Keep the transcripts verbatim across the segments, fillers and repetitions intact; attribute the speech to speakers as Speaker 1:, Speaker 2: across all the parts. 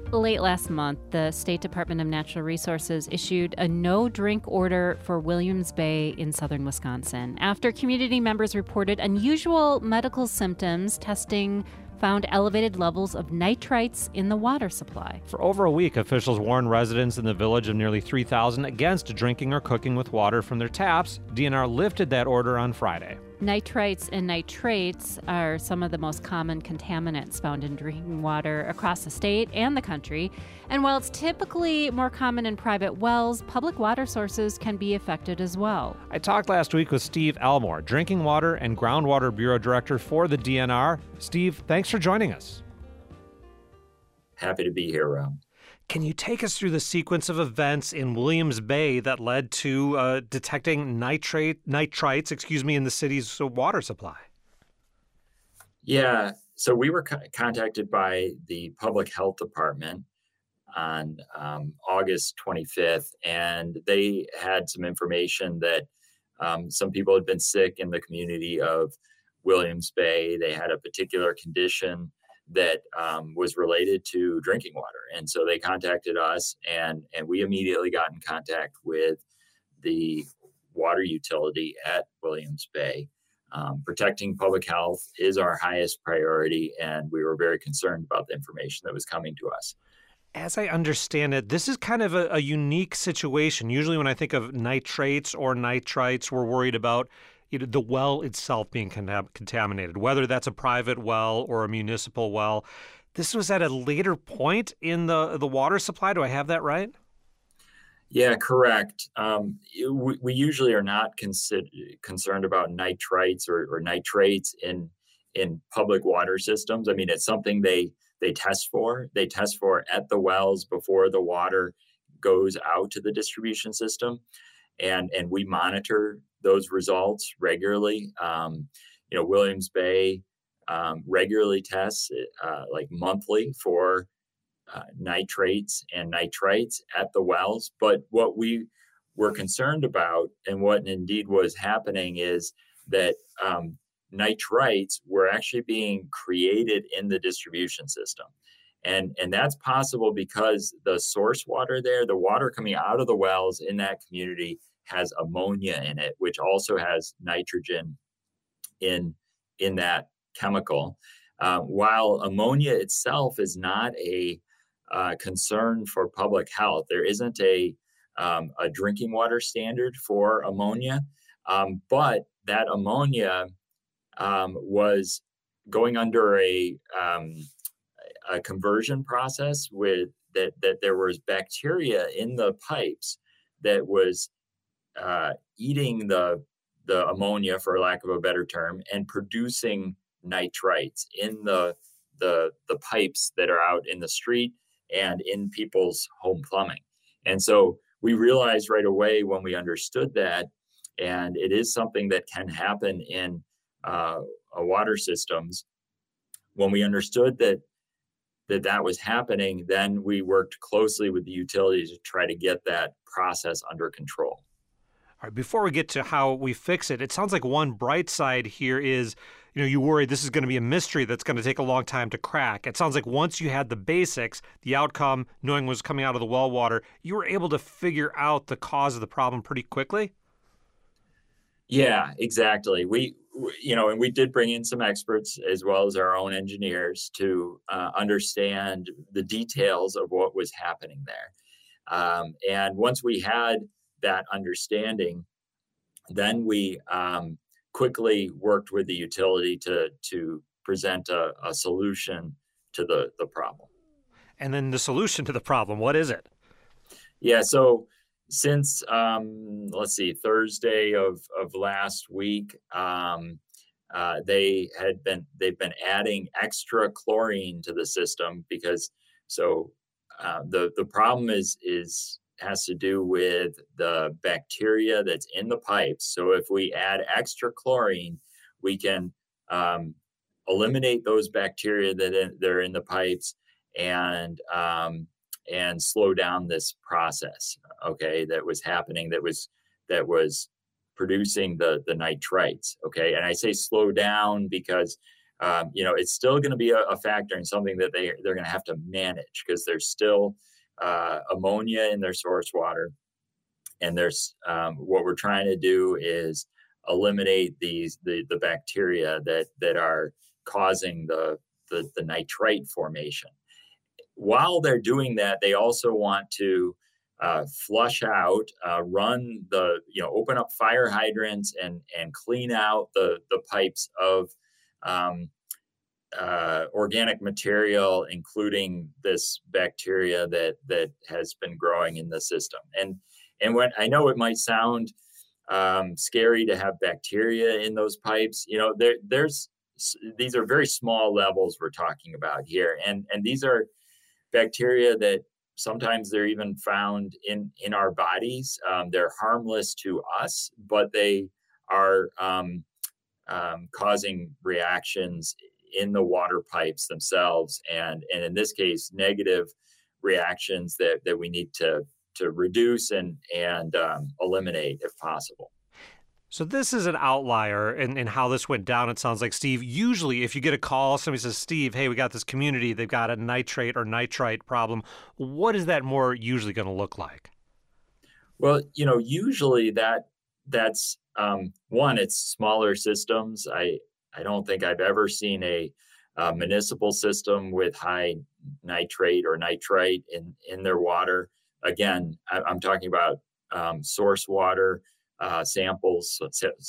Speaker 1: Late last month, the State Department of Natural Resources issued a no-drink order for Williams Bay in southern Wisconsin after community members reported unusual medical symptoms. Testing found elevated levels of nitrites in the water supply.
Speaker 2: For over a week, officials warned residents in the village of nearly three thousand against drinking or cooking with water from their taps. D N R lifted that order on Friday.
Speaker 1: Nitrites and nitrates are some of the most common contaminants found in drinking water across the state and the country. And while it's typically more common in private wells, public water sources can be affected as well.
Speaker 2: I talked last week with Steve Elmore, Drinking Water and Groundwater Bureau Director for the D N R. Steve, thanks for joining us.
Speaker 3: Happy to be here, Rob.
Speaker 2: Can you take us through the sequence of events in Williams Bay that led to uh, detecting nitrate nitrites, excuse me, in the city's water supply?
Speaker 3: Yeah, so we were co- contacted by the Public Health Department on um, August twenty-fifth, and they had some information that um, some people had been sick in the community of Williams Bay. They had a particular condition that um, was related to drinking water. And so they contacted us, and, and we immediately got in contact with the water utility at Williams Bay. Um, protecting public health is our highest priority, and we were very concerned about the information that was coming to us.
Speaker 2: As I understand it, this is kind of a, a unique situation. Usually when I think of nitrates or nitrites, we're worried about you know, the well itself being contam- contaminated, whether that's a private well or a municipal well. This was at a later point in the, the water supply. Do I have that right?
Speaker 3: Yeah, correct. Um, we, we usually are not consider, concerned about nitrites or, or nitrates in in public water systems. I mean, it's something they they test for. They test for at the wells before the water goes out to the distribution system, and and we monitor those results regularly. Um, you know, Williams Bay um, regularly tests uh, like monthly for uh, nitrates and nitrites at the wells. But what we were concerned about, and what indeed was happening, is that um, nitrites were actually being created in the distribution system. And, and that's possible because the source water there, the water coming out of the wells in that community, has ammonia in it, which also has nitrogen in, in that chemical. Uh, while ammonia itself is not a uh, concern for public health, there isn't a, um, a drinking water standard for ammonia, um, but that ammonia um, was going under a, um, a conversion process with that, that there was bacteria in the pipes that was Uh, eating the the ammonia, for lack of a better term, and producing nitrites in the the the pipes that are out in the street and in people's home plumbing. And so we realized right away when we understood that, and it is something that can happen in uh, water systems. When we understood that that that was happening, then we worked closely with the utilities to try to get that process under control.
Speaker 2: All right, before we get to how we fix it, it sounds like one bright side here is, you know, you worry this is going to be a mystery that's going to take a long time to crack. It sounds like once you had the basics, the outcome, knowing what was coming out of the well water, you were able to figure out the cause of the problem pretty quickly?
Speaker 3: Yeah, exactly. We, you know, and we did bring in some experts as well as our own engineers to uh, understand the details of what was happening there. Um, and once we had that understanding, then we um, quickly worked with the utility to to present a, a solution to the, the problem.
Speaker 2: And then the solution to the problem, what is it?
Speaker 3: Yeah, so since, um, let's see, Thursday of, of last week, um, uh, they had been, they've been adding extra chlorine to the system because, so uh, the, the problem is, is, has to do with the bacteria that's in the pipes. So if we add extra chlorine, we can um, eliminate those bacteria that in, that are in the pipes and um, and slow down this process. Okay, that was happening. That was that was producing the the nitrites. Okay, and I say slow down because um, you know, it's still going to be a, a factor and something that they they're going to have to manage because there's still uh, ammonia in their source water, and there's um, what we're trying to do is eliminate these the the bacteria that that are causing the the, the nitrite formation. While they're doing that, they also want to uh, flush out, uh, run the, you know, open up fire hydrants and and clean out the the pipes of um, uh, organic material, including this bacteria that that has been growing in the system. And and when I know it might sound um, scary to have bacteria in those pipes, you know, there there's these are very small levels we're talking about here, and and these are bacteria that sometimes they're even found in, in our bodies. Um, they're harmless to us, but they are um, um, causing reactions in the water pipes themselves. And, and in this case, negative reactions that, that we need to, to reduce and, and um, eliminate if possible.
Speaker 2: So this is an outlier in, in how this went down, it sounds like, Steve. Usually, if you get a call, somebody says, Steve, hey, we got this community, they've got a nitrate or nitrite problem. What is that more usually going to look like?
Speaker 3: Well, you know, usually that that's, um, one, it's smaller systems. I, I don't think I've ever seen a, a municipal system with high nitrate or nitrite in, in their water. Again, I, I'm talking about um, source water. Uh, samples,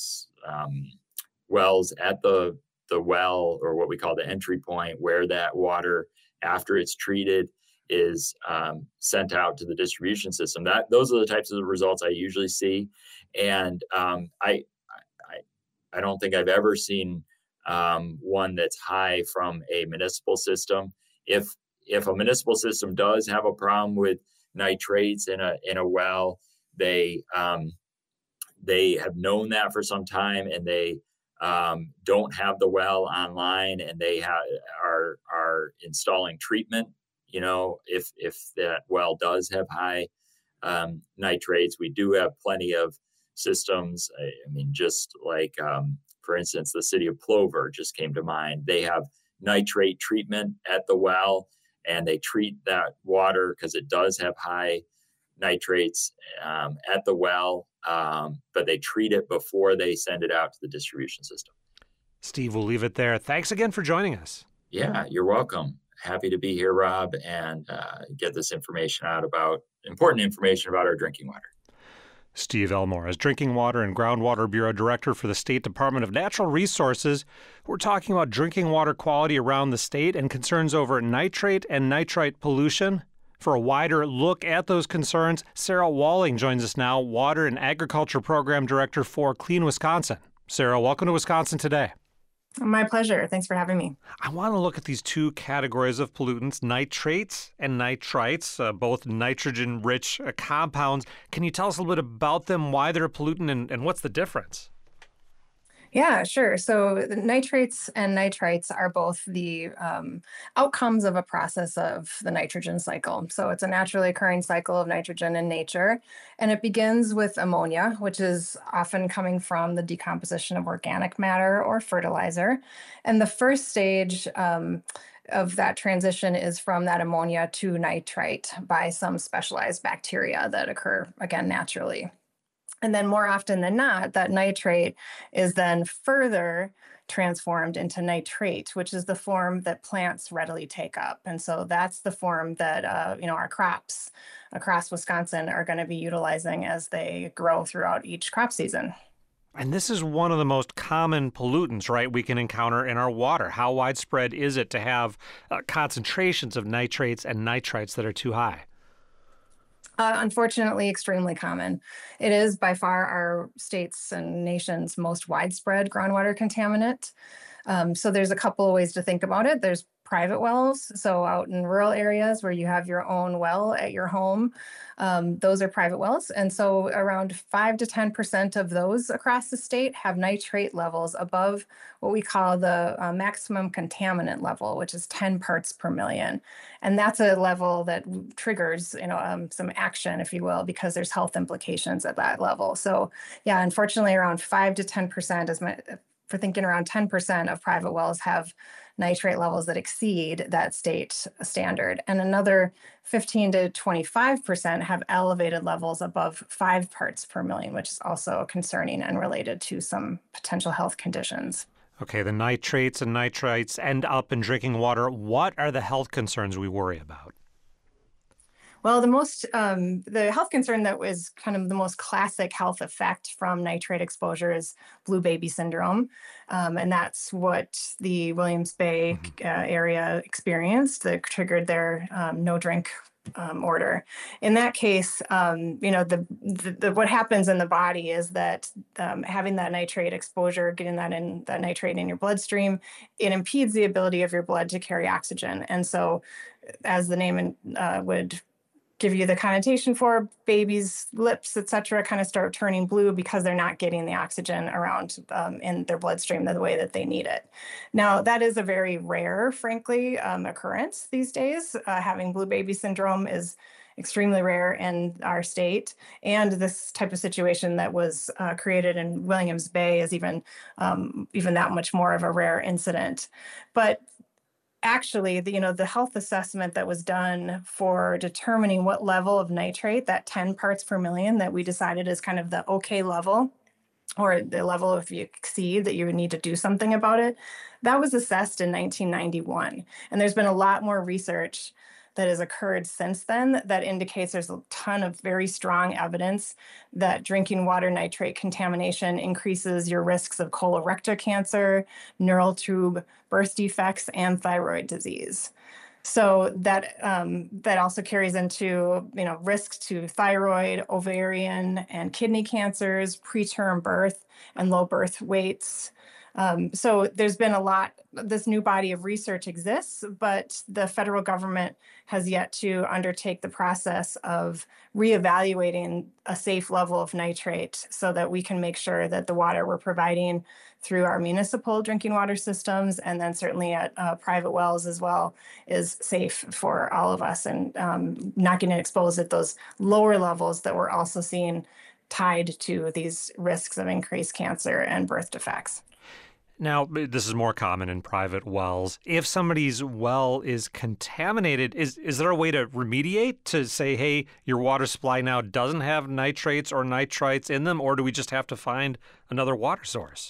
Speaker 3: um, wells at the the well, or what we call the entry point, where that water, after it's treated, is um, sent out to the distribution system. That those are the types of results I usually see, and um, I, I I don't think I've ever seen um, one that's high from a municipal system. If if a municipal system does have a problem with nitrates in a in a well, they um, They have known that for some time, and they um, don't have the well online, and they ha- are are installing treatment. You know, if if that well does have high um, nitrates, we do have plenty of systems. I, I mean, just like um, for instance, the city of Plover just came to mind. They have nitrate treatment at the well, and they treat that water because it does have high nitrates um, at the well, um, but they treat it before they send it out to the distribution system.
Speaker 2: Steve, we'll leave it there. Thanks again for joining us.
Speaker 3: Yeah, you're welcome. Happy to be here, Rob, and uh, get this information out about important information about our drinking water.
Speaker 2: Steve Elmore is Drinking Water and Groundwater Bureau Director for the State Department of Natural Resources. We're talking about drinking water quality around the state and concerns over nitrate and nitrite pollution. For a wider look at those concerns, Sarah Walling joins us now, Water and Agriculture Program Director for Clean Wisconsin. Sarah, welcome to Wisconsin Today.
Speaker 4: My pleasure. Thanks for having me.
Speaker 2: I want to look at these two categories of pollutants, nitrates and nitrites, uh, both nitrogen-rich uh, compounds. Can you tell us a little bit about them, why they're a pollutant, and, and what's the difference?
Speaker 4: Yeah, sure. So the nitrates and nitrites are both the um, outcomes of a process of the nitrogen cycle. So it's a naturally occurring cycle of nitrogen in nature. And it begins with ammonia, which is often coming from the decomposition of organic matter or fertilizer. And the first stage um, of that transition is from that ammonia to nitrite by some specialized bacteria that occur, again, naturally. And then more often than not, that nitrate is then further transformed into nitrate, which is the form that plants readily take up. And so that's the form that, uh, you know, our crops across Wisconsin are going to be utilizing as they grow throughout each crop season.
Speaker 2: And this is one of the most common pollutants, right, we can encounter in our water. How widespread is it to have uh, concentrations of nitrates and nitrites that are too high?
Speaker 4: Uh, unfortunately, extremely common. It is by far our state's and nation's most widespread groundwater contaminant. Um, so there's a couple of ways to think about it. There's private wells. So out in rural areas where you have your own well at your home, um, those are private wells. And so around five to ten percent of those across the state have nitrate levels above what we call the uh, maximum contaminant level, which is ten parts per million. And that's a level that triggers, you know, um, some action, if you will, because there's health implications at that level. So yeah, unfortunately, around five to ten percent, as my for thinking around ten percent of private wells have nitrate levels that exceed that state standard. And another fifteen to twenty-five percent have elevated levels above five parts per million, which is also concerning and related to some potential health conditions.
Speaker 2: Okay, the nitrates and nitrites end up in drinking water. What are the health concerns we worry about?
Speaker 4: Well, the most, um, the health concern that was kind of the most classic health effect from nitrate exposure is blue baby syndrome. Um, and that's what the Williams Bay uh, area experienced that triggered their um, no drink um, order. In that case, um, you know, the, the, the what happens in the body is that um, having that nitrate exposure, getting that in that nitrate in your bloodstream, it impedes the ability of your blood to carry oxygen. And so, as the name uh, would give you the connotation for, babies' lips, et cetera, kind of start turning blue because they're not getting the oxygen around um, in their bloodstream the way that they need it. Now, that is a very rare, frankly, um, occurrence these days. Uh, having blue baby syndrome is extremely rare in our state. And this type of situation that was uh, created in Williams Bay is even, um, even that much more of a rare incident. But actually, the, you know, the health assessment that was done for determining what level of nitrate, that ten parts per million that we decided is kind of the okay level, or the level if you exceed that you would need to do something about it, that was assessed in nineteen ninety-one. And there's been a lot more research that has occurred since then that indicates there's a ton of very strong evidence that drinking water nitrate contamination increases your risks of colorectal cancer, neural tube birth defects, and thyroid disease. So that um, that also carries into, you know, risks to thyroid, ovarian, and kidney cancers, preterm birth, and low birth weights. Um, so there's been a lot, this new body of research exists, but the federal government has yet to undertake the process of reevaluating a safe level of nitrate so that we can make sure that the water we're providing through our municipal drinking water systems, and then certainly at uh, private wells as well, is safe for all of us, and um, not getting exposed at those lower levels that we're also seeing tied to these risks of increased cancer and birth defects.
Speaker 2: Now, this is more common in private wells. If somebody's well is contaminated, is is there a way to remediate, to say, hey, your water supply now doesn't have nitrates or nitrites in them, or do we just have to find another water source?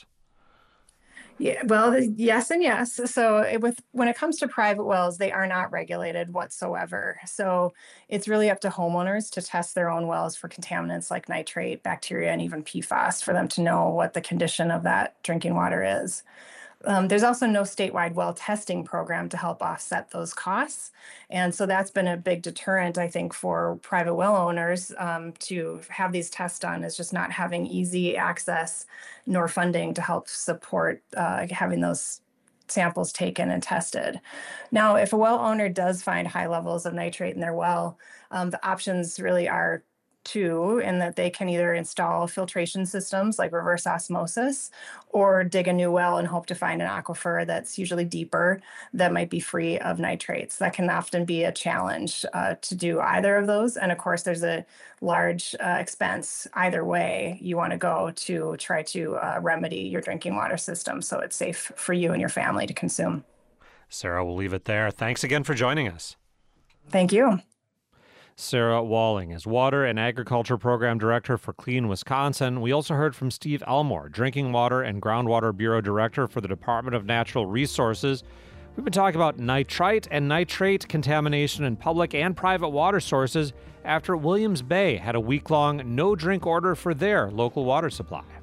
Speaker 4: Yeah, well, yes and yes. So it, with when it comes to private wells, they are not regulated whatsoever. So it's really up to homeowners to test their own wells for contaminants like nitrate, bacteria, and even P FAS for them to know what the condition of that drinking water is. Um, there's also no statewide well testing program to help offset those costs. And so that's been a big deterrent, I think, for private well owners um, to have these tests done, is just not having easy access nor funding to help support uh, having those samples taken and tested. Now, if a well owner does find high levels of nitrate in their well, um, the options really are two, in that they can either install filtration systems like reverse osmosis, or dig a new well and hope to find an aquifer that's usually deeper, that might be free of nitrates. That can often be a challenge uh, to do either of those. And of course, there's a large uh, expense either way you want to go to try to uh, remedy your drinking water system so it's safe for you and your family to consume.
Speaker 2: Sarah, we'll leave it there. Thanks again for joining us.
Speaker 4: Thank you.
Speaker 2: Sarah Walling is Water and Agriculture Program Director for Clean Wisconsin. We also heard from Steve Elmore, Drinking Water and Groundwater Bureau Director for the Department of Natural Resources. We've been talking about nitrite and nitrate contamination in public and private water sources after Williams Bay had a week-long no-drink order for their local water supply.